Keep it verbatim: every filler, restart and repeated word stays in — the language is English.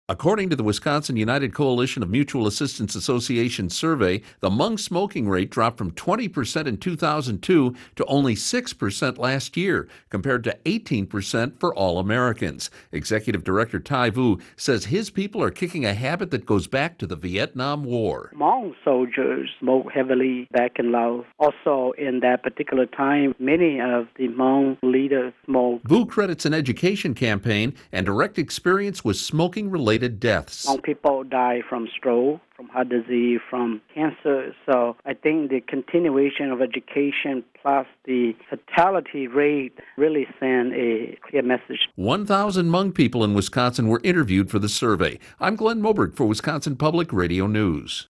According to the Wisconsin United Coalition of Mutual Assistance Associations survey, the Hmong smoking rate dropped from twenty percent in two thousand two to only six percent last year, compared to eighteen percent for all Americans. Executive Director Tai Vu says his people are kicking a habit that goes back to the Vietnam War. Hmong soldiers smoked heavily back in Laos. Also, in that particular time, many of the Hmong leaders smoked. Vu credits an education campaign and direct experience with smoking-related deaths. Hmong people die from stroke, from heart disease, from cancer. So I think the continuation of education plus the fatality rate really send a clear message. one thousand Hmong people in Wisconsin were interviewed for the survey. I'm Glenn Moberg for Wisconsin Public Radio News.